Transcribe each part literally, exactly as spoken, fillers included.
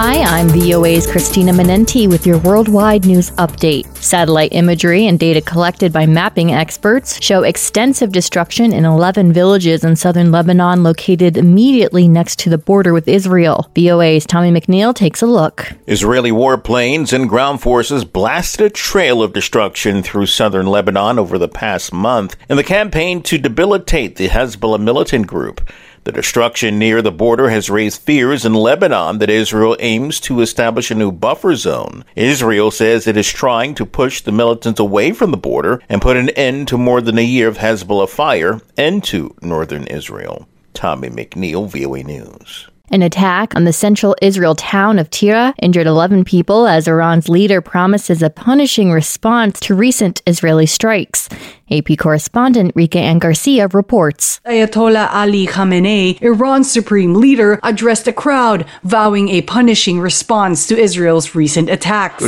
Hi, I'm V O A's Christina Menenti with your worldwide news update. Satellite imagery and data collected by mapping experts show extensive destruction in eleven villages in southern Lebanon located immediately next to the border with Israel. V O A's Tommy McNeil takes a look. Israeli warplanes and ground forces blasted a trail of destruction through southern Lebanon over the past month in the campaign to debilitate the Hezbollah militant group. The destruction near the border has raised fears in Lebanon that Israel aims to establish a new buffer zone. Israel says it is trying to push the militants away from the border and put an end to more than a year of Hezbollah fire into northern Israel. Tommy McNeil, V O A News. An attack on the central Israel town of Tyre injured eleven people as Iran's leader promises a punishing response to recent Israeli strikes. A P correspondent Rika Ann Garcia reports. Ayatollah Ali Khamenei, Iran's supreme leader, addressed a crowd, vowing a punishing response to Israel's recent attacks.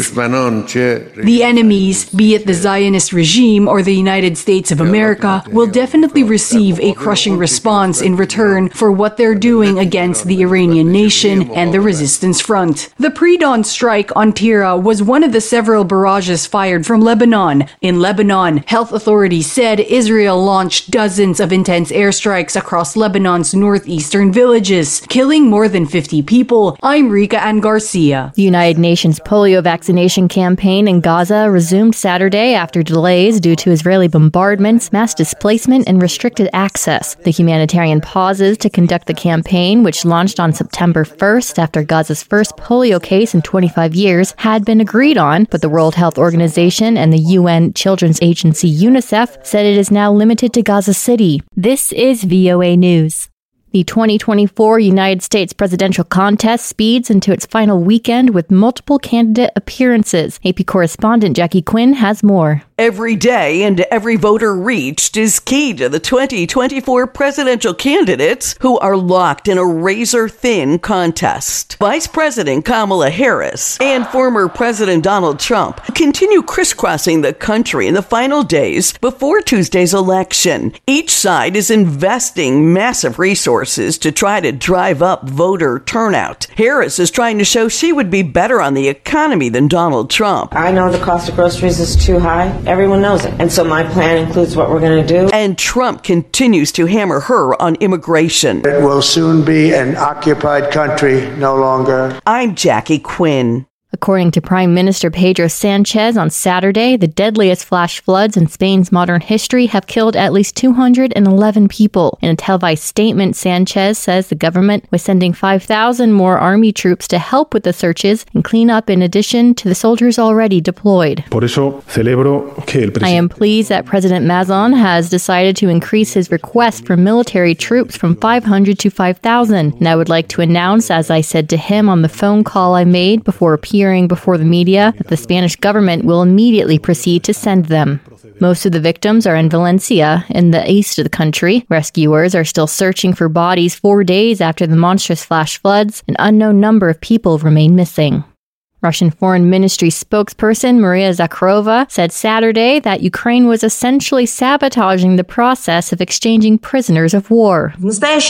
The enemies, be it the Zionist regime or the United States of America, will definitely receive a crushing response in return for what they're doing against the Iranian nation and the resistance front. The pre-dawn strike on Tyre was one of the several barrages fired from Lebanon. In Lebanon, health authorities said Israel launched dozens of intense airstrikes across Lebanon's northeastern villages, killing more than fifty people. I'm Rika Ann Garcia. The United Nations polio vaccination campaign in Gaza resumed Saturday after delays due to Israeli bombardments, mass displacement, and restricted access. The humanitarian pauses to conduct the campaign, which launched on September first after Gaza's first polio case in twenty-five years, had been agreed on, but the World Health Organization and the U N Children's Agency UNICEF said it is now limited to Gaza City. This is V O A News. The twenty twenty-four United States presidential contest speeds into its final weekend with multiple candidate appearances. A P correspondent Jackie Quinn has more. Every day and every voter reached is key to the twenty twenty-four presidential candidates who are locked in a razor-thin contest. Vice President Kamala Harris and former President Donald Trump continue crisscrossing the country in the final days before Tuesday's election. Each side is investing massive resources to try to drive up voter turnout. Harris is trying to show she would be better on the economy than Donald Trump. I know the cost of groceries is too high. Everyone knows it. And so my plan includes what we're going to do. And Trump continues to hammer her on immigration. It will soon be an occupied country, no longer. I'm Jackie Quinn. According to Prime Minister Pedro Sanchez on Saturday, the deadliest flash floods in Spain's modern history have killed at least two hundred eleven people. In a televised statement, Sanchez says the government was sending five thousand more army troops to help with the searches and clean up in addition to the soldiers already deployed. Por eso celebro que el presidente... I am pleased that President Mazon has decided to increase his request for military troops from five hundred to five thousand. And I would like to announce, as I said to him on the phone call I made before appearing before the media, that the Spanish government will immediately proceed to send them. Most of the victims are in Valencia, in the east of the country. Rescuers are still searching for bodies four days after the monstrous flash floods. An unknown number of people remain missing. Russian Foreign Ministry spokesperson Maria Zakharova said Saturday that Ukraine was essentially sabotaging the process of exchanging prisoners of war. At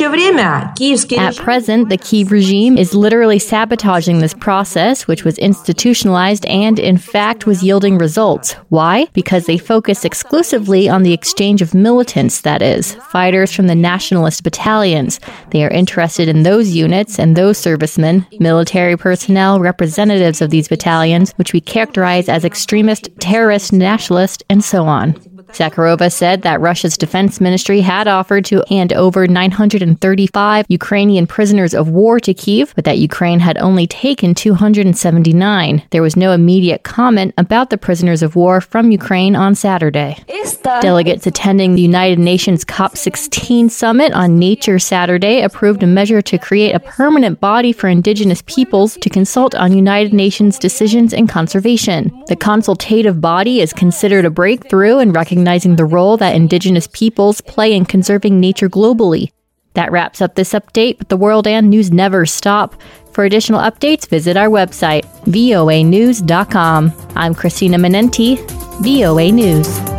present, the Kyiv regime is literally sabotaging this process, which was institutionalized and, in fact, was yielding results. Why? Because they focus exclusively on the exchange of militants, that is, fighters from the nationalist battalions. They are interested in those units and those servicemen, military personnel, representatives of these battalions, which we characterize as extremist, terrorist, nationalist, and so on. Zakharova said that Russia's defense ministry had offered to hand over nine hundred thirty-five Ukrainian prisoners of war to Kyiv, but that Ukraine had only taken two hundred seventy-nine. There was no immediate comment about the prisoners of war from Ukraine on Saturday. Delegates attending the United Nations COP sixteen summit on nature Saturday approved a measure to create a permanent body for indigenous peoples to consult on United Nations decisions in conservation. The consultative body is considered a breakthrough in recognizing the role that indigenous peoples play in conserving nature globally. That wraps up this update, but the world and news never stop. For additional updates, visit our website, V O A news dot com. I'm Christina Menenti, V O A News.